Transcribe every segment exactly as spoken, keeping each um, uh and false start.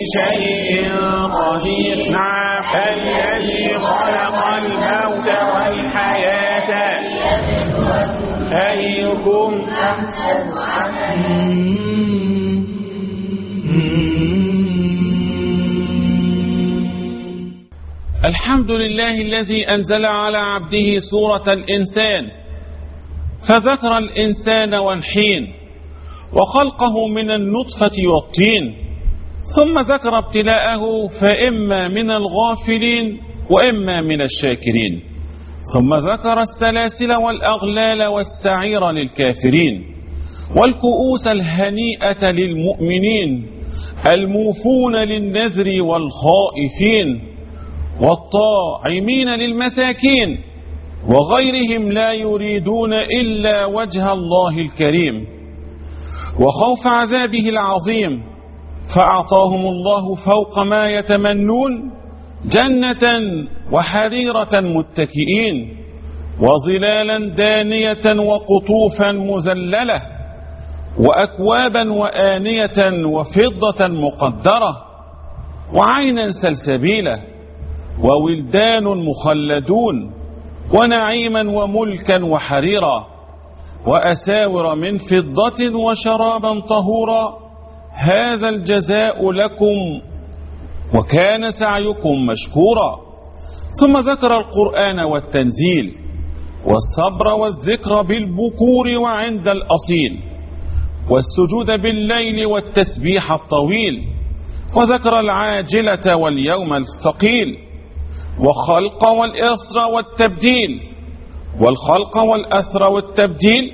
شيء قدير. نعم. الذي خلق الموت والحياة أيكم أحسن عملا. الحمد لله الذي أنزل على عبده سورة الإنسان، فذكر الإنسان والحين وخلقه من النطفة والطين، ثم ذكر ابتلاءه فإما من الغافلين وإما من الشاكرين، ثم ذكر السلاسل والأغلال والسعير للكافرين، والكؤوس الهنيئة للمؤمنين الموفون للنذر والخائفين، والطاعمين للمساكين، وغيرهم لا يريدون إلا وجه الله الكريم وخوف عذابه العظيم، فأعطاهم الله فوق ما يتمنون جنة وحريرة متكئين، وظلالا دانية وقطوفا مذللة، وأكوابا وآنية وفضة مقدرة، وعينا سلسبيلة، وولدان مخلدون، ونعيما وملكا وحريرا، وأساور من فضة وشرابا طهورا، هذا الجزاء لكم وكان سعيكم مشكورا. ثم ذكر القرآن والتنزيل والصبر والذكر بالبكور وعند الأصيل، والسجود بالليل والتسبيح الطويل، وذكر العاجلة واليوم الثقيل، والخلق والإسر والتبديل، والخلق والأسر والتبديل،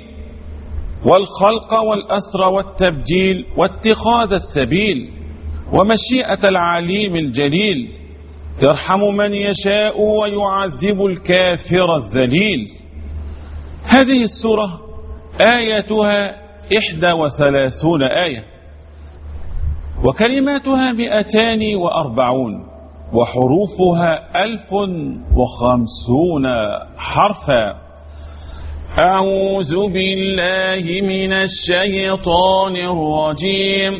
والخلق والأسر والتبديل، واتخاذ السبيل، ومشيئة العليم الجليل، يرحم من يشاء ويعذب الكافر الذليل. هذه السورة آياتها إحدى وثلاثون آية، وكلماتها مئتان وأربعون، وحروفها ألف وخمسون حرفا. أعوذ بالله من الشيطان الرجيم.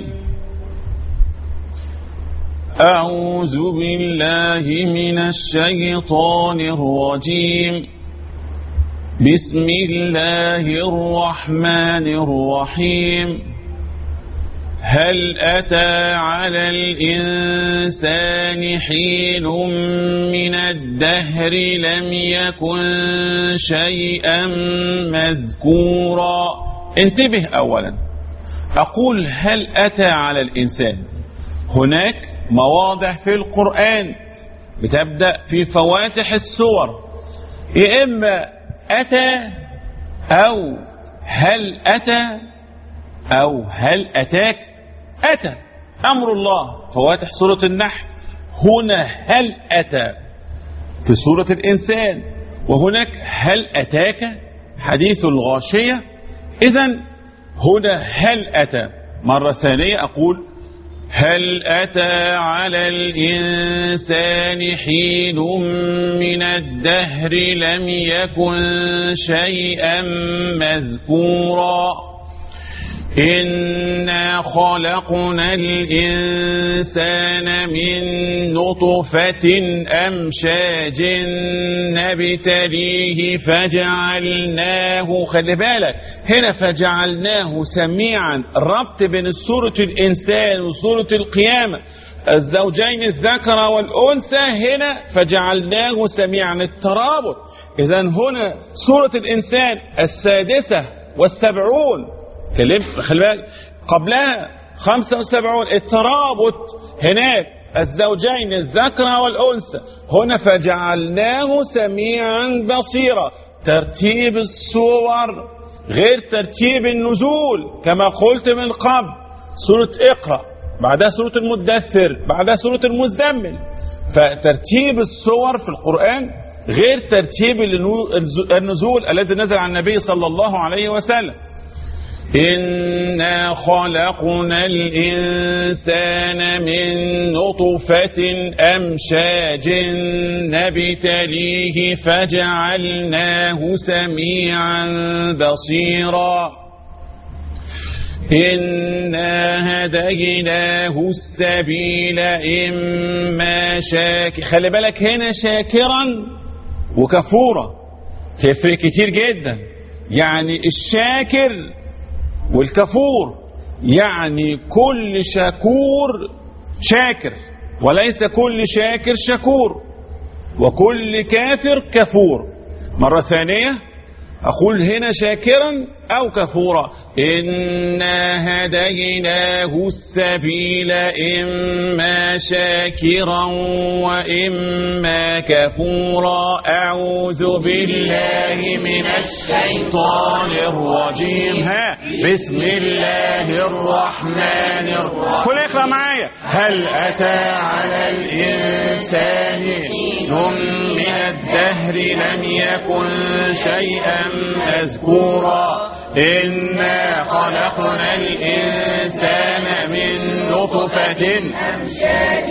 أعوذ بالله من الشيطان الرجيم. بسم الله الرحمن الرحيم. هل أتى على الإنسان حين من الدهر لم يكن شيئا مذكورا. انتبه أولا، أقول هل أتى على الإنسان. هناك مواضع في القرآن بتبدأ في فواتح السور يا إما أتى أو هل أتى أو هل أتاك. أتى أمر الله فواتح سورة النحل، هنا هل أتى في سورة الإنسان، وهناك هل أتاك حديث الغاشية. إذن هنا هل أتى. مرة ثانية أقول هل أتى على الإنسان حين من الدهر لم يكن شيئا مذكورا. إنا خلقنا الإنسان من نطفة أمشاج نبتليه فجعلناه. خلي بالك هنا فجعلناه سميعا، ربط بين سورة الإنسان وسورة القيامة، الزوجين الذكر والأنثى، هنا فجعلناه سميعا الترابط. إذن هنا سورة الإنسان السادسة والسبعون، خلي بالك قبلها خمسة وسبعون الترابط، هناك الزوجين الذكر والأنثى، هنا فجعلناه سميعا بصيرا. ترتيب السور غير ترتيب النزول كما قلت من قبل. سورة اقرأ، بعدها سورة المدثر، بعدها سورة المزمل. فترتيب السور في القرآن غير ترتيب النزول الذي نزل عن النبي صلى الله عليه وسلم. إنا خلقنا الإنسان من نطفة أمشاج نبتليه فجعلناه سميعا بصيرا. إنا هديناه السبيل إما شاكر. خلي بالك هنا شاكرا وكفورا تفرق كتير جدا. يعني الشاكر والكفور، يعني كل شكور شاكر وليس كل شاكر شكور، وكل كافر كفور. مرة ثانية أقول هنا شاكرا أو كفورا. إنا هديناه السبيل إما شاكرا وإما كفورا. أعوذ بالله من الشيطان الرجيم. ها بسم الله الرحمن الرحيم. كل اقرأ معايا. هل أتى على الإنسان حين من الدهر لم يكن شيئا مذكورا. إنا خلقنا الإنسان من نطفة أمشاج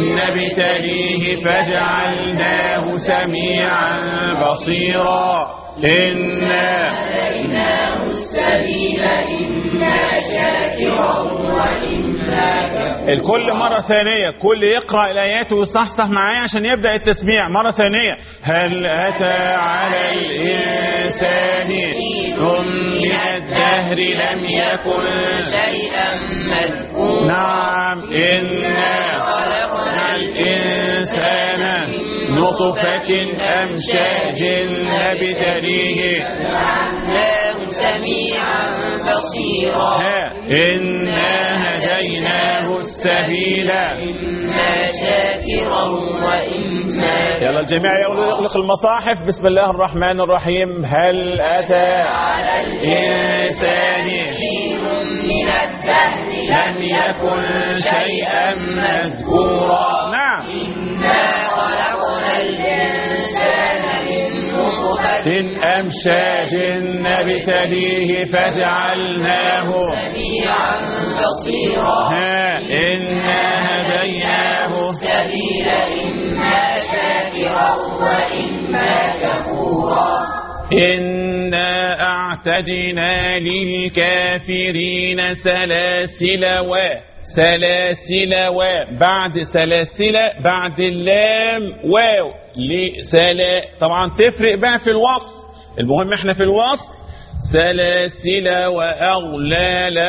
نبتليه فجعلناه سميعا بصيرا. إنا هديناه السبيل إما شاكرا وإما كفورا. الكل مرة ثانية، كل يقرأ الآيات ويصحصح معايا عشان يبدأ التسميع. مرة ثانية. هل أتى على الإنسان حين من الدهر لم يكن شيئا مذكورا. نعم. إنا خلقنا الإنسان من نطفة أمشاج نبتليه فجعلناه سميعا بصيرا. إنا هديناه السبيل إما شاكرا وإما. يلا الجميع يغلق المصاحف. بسم الله الرحمن الرحيم. هل أتى على الإنسان حين من الدهر لم يكن شيئا مذكورا. نعم. إنا خلقنا الإنسان من نطفة أمشاج نبتليه فجعلناه سميعا بصيرا. ها إنا هديناه السبيل إما شاكرا وإما كفورا. إنا أعتدنا للكافرين سلاسل و سلاسل و بعد سلاسل بعد اللام واو لسلا. طبعا تفرق بقى في الوصف، المهم احنا في الوصف. سلاسل وأغلالا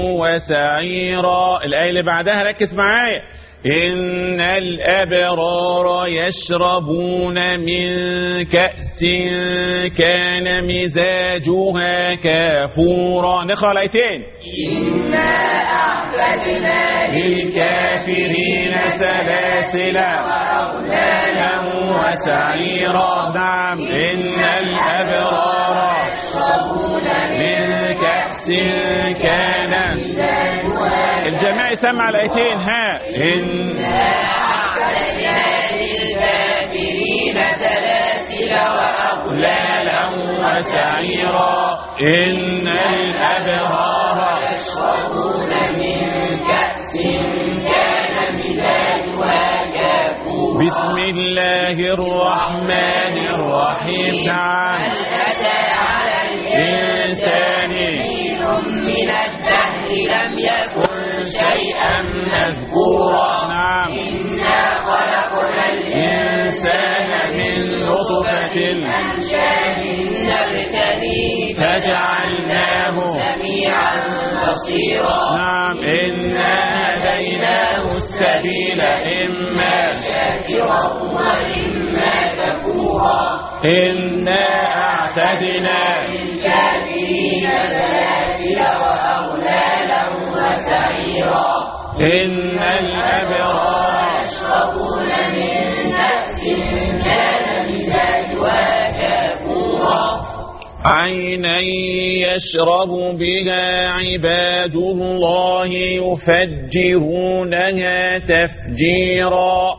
وسعيرا. الآية اللي بعدها ركز معايا. إن الأبرار يشربون من كأس كان مزاجها كافورا. نقرأ الآيتين. إنا أعتدنا للكافرين سلاسل وأغلالا وسعيرا. نعم. إن الأبرار يشربون من كأس كان مزاجها. الجميع سمع الآيتين. ها إنا أعتدنا للكافرين سلاسل وأغلالا وسعيرا. إن الأبرار يشربون من كأس كان مزاجها كافورا. بسم الله الرحمن الرحيم. نعم. هل أتى على الإنسان حين من الدهر لم يكن شيئا مذكورا. نعم. إنا خلقنا الإنسان من نطفة أمشاج نبتليه فجعلناه سميعا بصيرا. نعم. إنا هديناه السبيل إما شاكرا وإما كفورا. إنا أعتدنا للكافرين سلاسل وأغلالا وسعيرا. إن الأبرار يشربون من كأس كان مزاجها كافورا. عينا يشرب بها عباد الله يفجرونها تفجيرا.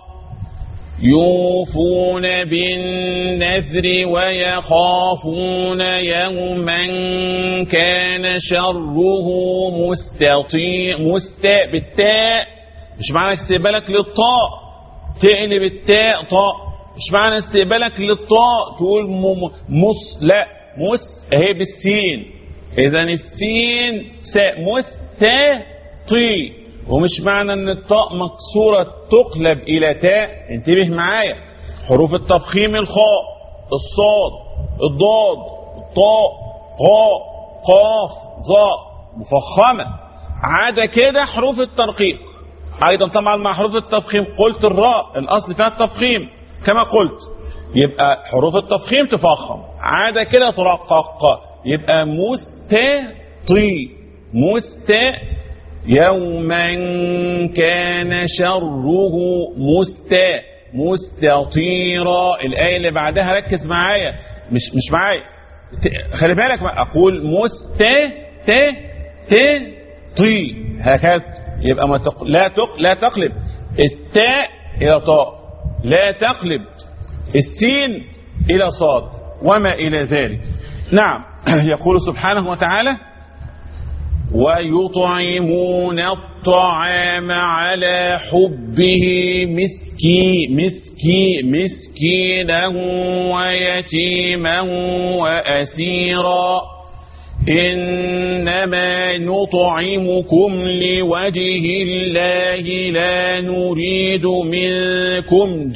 يوفون بالنذر ويخافون يوما كان شره مستطيع مستاء بالتاء. مش معنى استقبالك للطاء تقلب التاء طاء، مش معنى استقبالك للطاء تقول مس، لا مس اهي بالسين. إذا السين ساء مستطي، ومش معنى ان الطاء مكسورة تقلب الى تاء. انتبه معايا، حروف التفخيم الخاء، الصاد، الضاد، الطاء، غاء، قاف، ظاء مفخمة. عدا كده حروف الترقيق ايضا طبعا مع حروف التفخيم. قلت الراء الاصل فيها التفخيم كما قلت، يبقى حروف التفخيم تفخم، عدا كده ترقق، يبقى مستطي مست يوما كان شره مستا مستطيرا. الآية اللي بعدها ركز معايا، مش مش معايا، خلي بالك، أقول مستا ت ت طي هكذا، يبقى ما تق... لا تق... لا تقلب التاء إلى طاء، لا تقلب السين إلى صاد وما إلى ذلك. نعم. يقول سبحانه وتعالى: ويطعمون الطعام على حبه مسكي مسكي مسكينا ويتيما وأسيرا إنما نطعمكم لوجه الله لا نريد منكم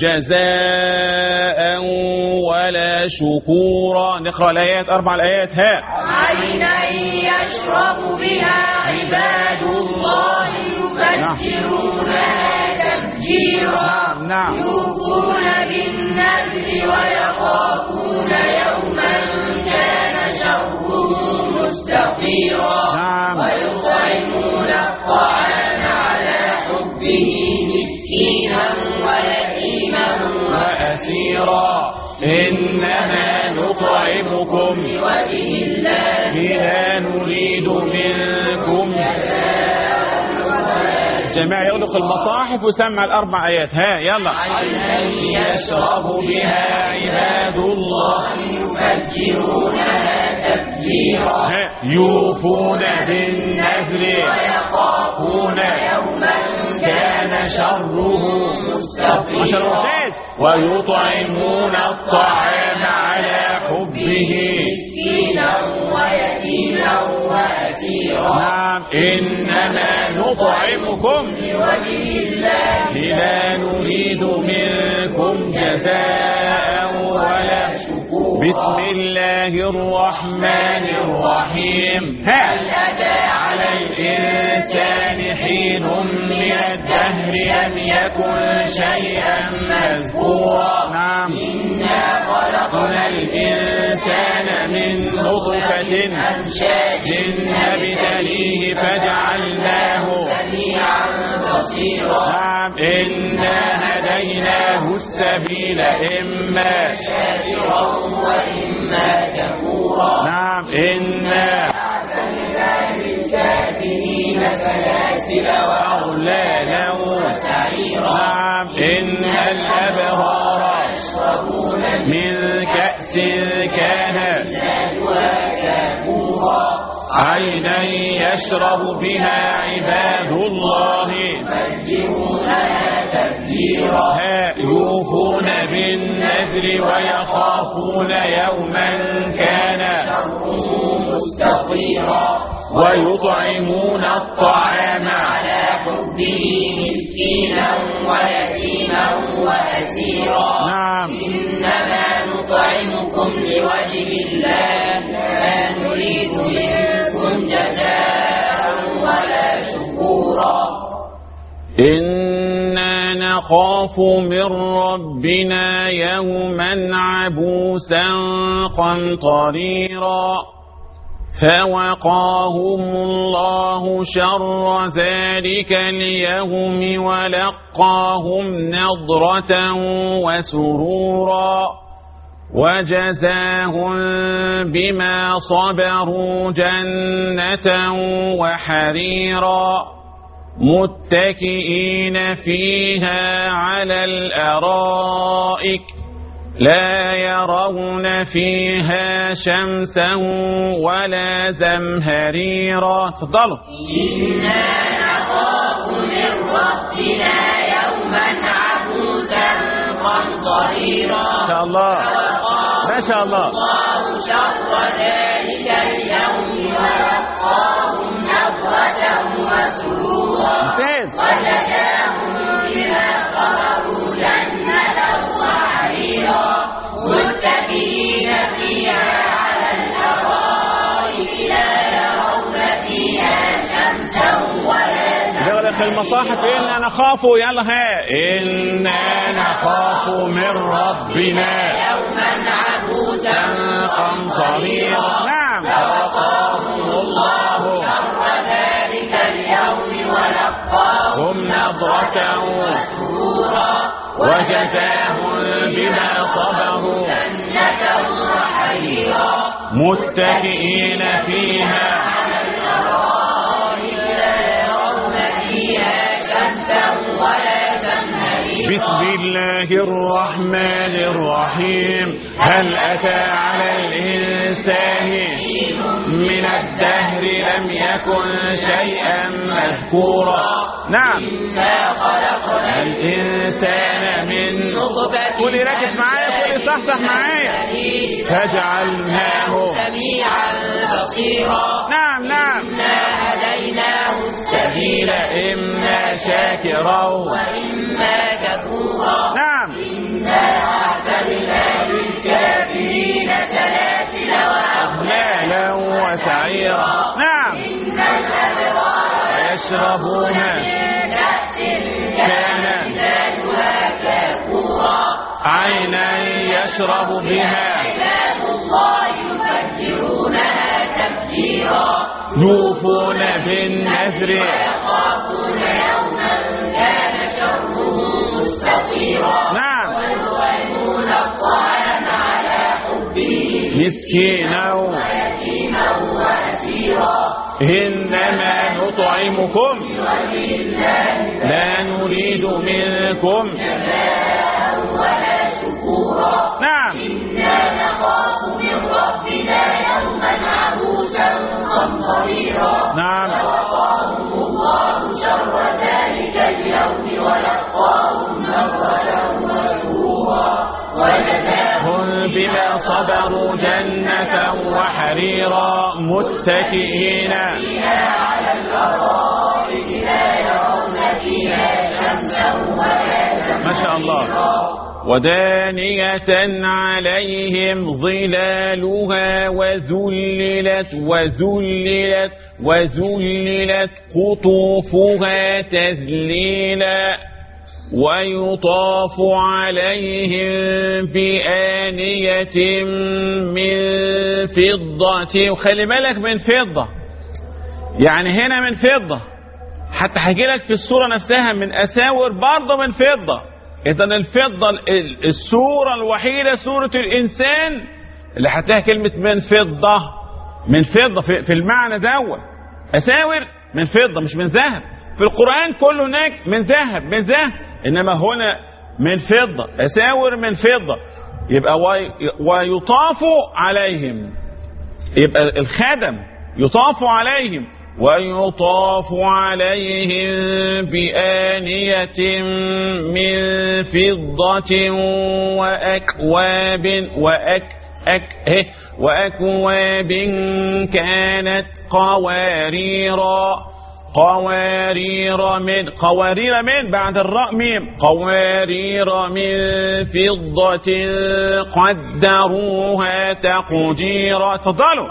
جزاء ولا شكورا. نقرأ الآيات، أربع الآيات. ها. عينا يشرب بها عباد الله يفجرونها تفجيرا. نعم نعم. يوفون بالنذر ويخافون يوما كان شره مستطيرا. نعم. ويطعمون الطعام على حبه مسكينا ويتيما وأسيرا إنما نطعمكم لوجه الله لا نريد منكم جزاء. الجماعة يغلق المصاحف وسمع الأربع آيات. ها يلا. عينا يشرب بها عباد الله يفجرونها تفجيرا. يوفون بالنذر ويخافون يوما كان شره مستطيرا. ويطعمون الطعام على حبه مسكينا ويتيما وأسيرا. نعم. إنما نطعمكم لوجه الله لا نريد منكم جزاء ولا شكورا. بسم الله الرحمن الرحيم. هل أتى على الإنسان حين من الدهر لم يكن شيئا مذكورا. نعم. إنا خلقنا الإنسان من نطفة أمشاج نبتليه فجعلناه سميعا بصيرا. نعم. إنا هديناه السبيل إما شاكرا وإما كفورا. نعم. إنا أعتدنا للكافرين سلاسل وأغلالا وسعيرا. نعم. إن الأبرار يشربون من كأس كان مزاجها كافورا. عينا يشرب بها عباد الله يفجرونها تفجيرا. يوفون بالنذر ويخافون يوما كان شره مستطيرا. ويطعمون الطعام على حبه مسكينا ويتيما وأسيرا. نعم. إنما نطعمكم لوجه الله لا نريد منكم جزاء ولا شكورا. إنا نخاف من ربنا يوما عبوسا قمطريرا فوقاهم الله شر ذلك اليوم ولقاهم نضرة وسرورا وجزاهم بما صبروا جنة وحريرا متكئين فيها على الأرائك لا يرون فيها شمسا ولا زمهريرا. تفضلوا. إنا نخاف من ربنا يوما عبوسا قمطريرا ما شاء الله ما شاء الله. الله شر ذلك اليوم ممتاز. وجزاهم بما صبروا جنة وحريرا متكئين فيها على الأرائك لا يرون فيها شمسا ولا نغلق المصاحف. إنا نخاف، يلا ها، إنا نخاف من ربنا يوما عبوسا قمطريرا. نعم. فوقاهم الله شر ذلك اليوم ولقاهم نظرة وسرورا وجزاهم بما صبروا جنة وحريرا متكئين فيها على الأرائك لا يرون فيها شمسا ولا زمهريرا. بسم الله الرحمن الرحيم. هل أتى على الإنسان من الدهر لم يكن شيئا مذكورا. نعم. إنا خلقنا الإنسان من نطفة قولي ركز معايا، قولي صحصح معايا. فجعلناه سميعا بصيرا. نعم نعم. إنا هديناه السبيل إما شاكرا وإما كفورا. نعم. إنا أعتدنا للكافرين سلاسل وأغلالا أغلالا وسعيرا. نعم. إن الأبرار يشربون كأس كان مزاجها كافورا عينا يشرب بها عباد الله يفجرونها تفجيرا يوفون بالنذر ويخافون يوما كان شره مستطيرا. نعم. ويطعمون الطعام على حبه مسكينا ويتيما وأسيرا. إنما نطعمكم لا نريد منكم جزاء ولا شكورا. نعم. إنا نخاف من ربنا يوما عبوسا قمطريرا. نعم. فوقاهم الله شر ذلك اليوم ولقاهم نظرة وسرورا وجزاهم بما صبروا جنة وحريرا متكئين على الأرائك لا يرون فيها شمسا ولا ما شاء الله. ودانية عليهم ظلالها وذللت وذللت وذللت قطوفها تذليلا ويطاف عليهم بآنية من فضة. وخلي بالك من فضة، يعني هنا من فضة، حتى هيجي لك في الصورة نفسها من أساور برضه من فضة. إذن الفضة الصورة الوحيدة سورة الإنسان اللي هتلاقي كلمة من فضة، من فضة في المعنى دوت. أساور من فضة مش من ذهب. في القرآن كله هناك من ذهب من ذهب، إنما هنا من فضة، أساور من فضة. يبقى ويطاف عليهم، يبقى الخدم يطاف عليهم ويطاف عليهم بآنية من فضة وأكواب وأك أك وأكواب كانت قواريرا قوارير من قوارير من بعد الراء ميم قوارير من فضة قدروها تقديرا. تفضلوا.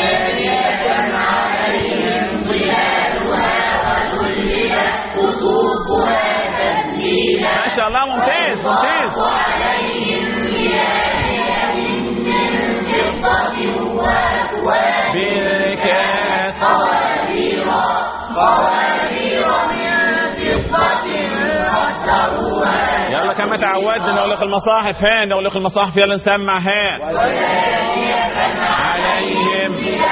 عليهم ظلالها وذللت قطوفها تذليلا. ما شاء الله ممتاز ممتاز. عليهم بآنية من فضة وأكواب كانت قوارير قوارير من فضة قدروها. يلا كما تعودنا نغلق المصاحف. ها نغلق المصاحف، يلا نسمع. ها عليهم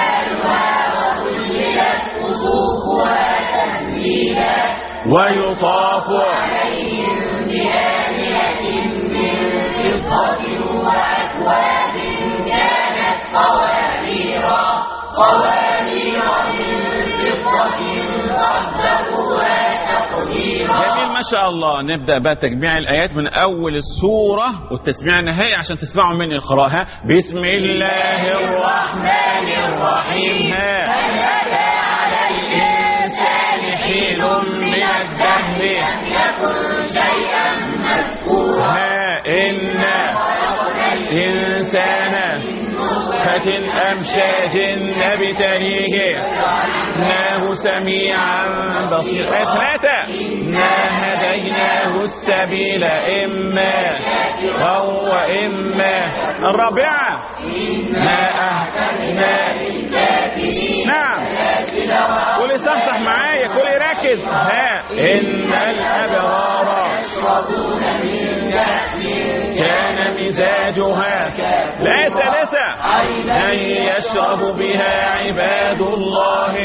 وذللت قطوفها تذليلا ويطاف عليهم بآنية من فضة وأكواب كانت قوارير قوارير من فضة قدروها تقديرا. جميل ما شاء الله. نبدأ بقى تجميع الآيات من أول السورة والتسميع النهائي عشان تسمعوا مني القراءة. بسم الله الرحمن الرحيم. هل أتى على الإنسان حين أكواب أمشاج نبتليه إنه سميعا بصيرا. ثلاثة إنا هديناه السبيل إما وهو إما. الرابعة ما أهدنا. نعم قولي صحصح معايا، قولي ركز. ها إن الأبرار يشربون من كأس كان مزاجها. لا سادسة عينا يشرب بها عباد الله.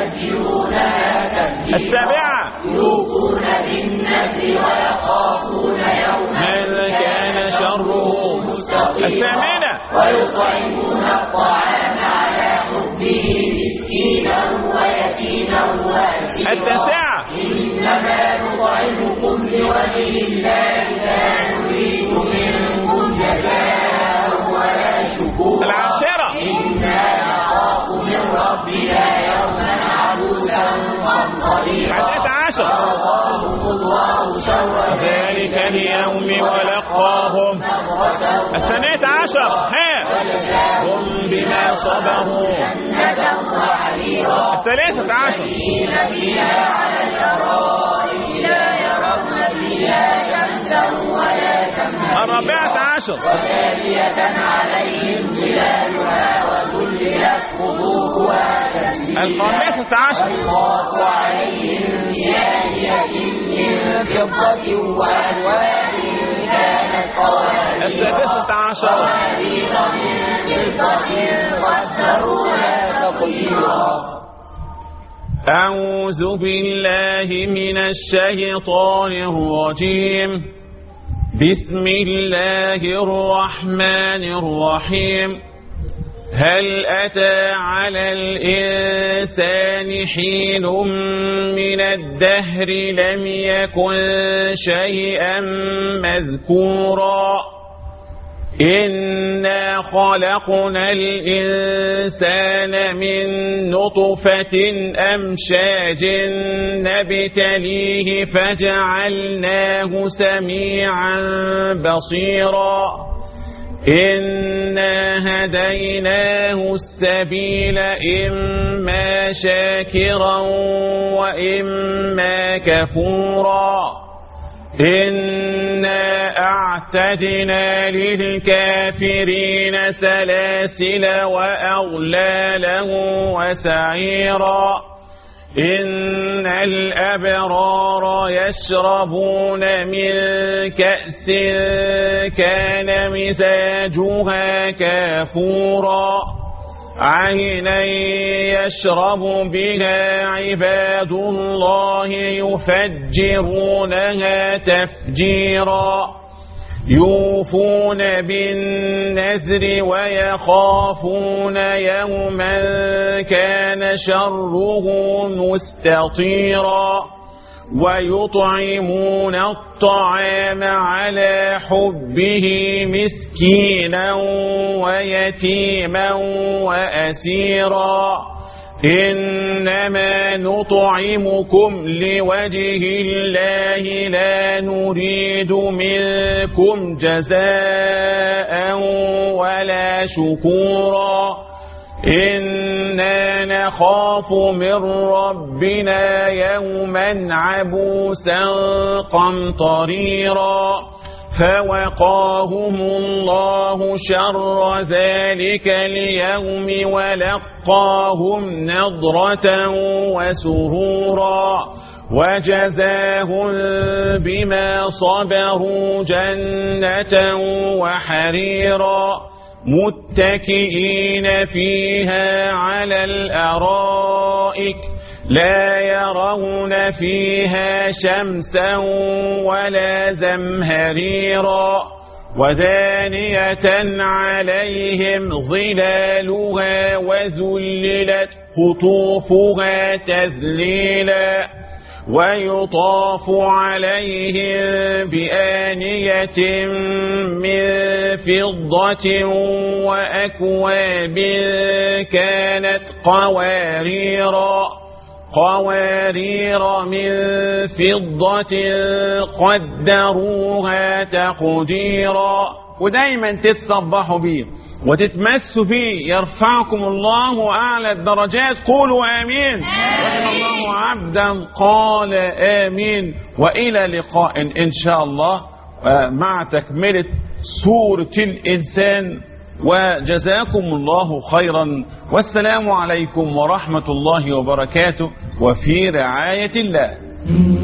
السابعة يوفون بالنذر ويخافون يوما كان شره مستطيرا. الثامنة ويطعمون الطعام على حبه مسكينا ويتيما واسيرا. التاسعة إنما نطعمكم لوجه الله لا نريد منكم جزاء ولا شكورا. العاشرة إنا نخاف من ربنا يوما عبوسا قمطريرا. الحادية عشر فوقاهم الله شر ذلك اليوم ولقاهم. الثانية عشر ها هم بما صبروا جنة وحريرا. الثالثة عشر فيها على الأرائك لا يرون فيها شمسا ولا زمهريرا. الرابعة عشر ودانية عليهم ظلالها وذللت قطوفها تذليلا. الخامسة عشر يطاف عليهم بآنية من فضة وأكواب كانت قوارير. السادسة عشر قوارير من فضة قدروها تقديرا. أعوذ بالله من الشيطان الرجيم. بسم الله الرحمن الرحيم. هل أتى على الإنسان حين من الدهر لم يكن شيئا مذكورا. إنا خلقنا الإنسان من نطفة أمشاج نبتليه فجعلناه سميعا بصيرا. إنا هديناه السبيل إما شاكرا وإما كفورا. إنا أعتدنا للكافرين سلاسل وأغلالا وسعيرا. إن الأبرار يشربون من كأس كان مزاجها كافورا. عينا يشرب بها عباد الله يفجرونها تفجيرا. يوفون بالنذر ويخافون يوما كان شره مستطيرا. ويطعمون الطعام على حبه مسكينا ويتيما وأسيرا. إنما نطعمكم لوجه الله لا نريد منكم جزاء ولا شكورا. إنا نخاف من ربنا يوما عبوسا قمطريرا. فوقاهم الله شر ذلك اليوم ولقاهم نضرة وسرورا. وجزاهم بما صبروا جنة وحريرا. متكئين فيها على الأرائك لا يرون فيها شمسا ولا زمهريرا. ودانية عليهم ظلالها وذللت قطوفها تذليلا. ويطاف عليهم بآنية من فضة وأكواب كانت قواريرا قوارير من فضة قدروها تقديرا. ودايما تتصبحوا بيه وتتمسوا فيه. يرفعكم الله أعلى الدرجات. قولوا آمين. رحم الله عبدا قال آمين. وإلى لقاء إن شاء الله مع تكملة سورة الإنسان. وجزاكم الله خيرا، والسلام عليكم ورحمة الله وبركاته، وفي رعاية الله.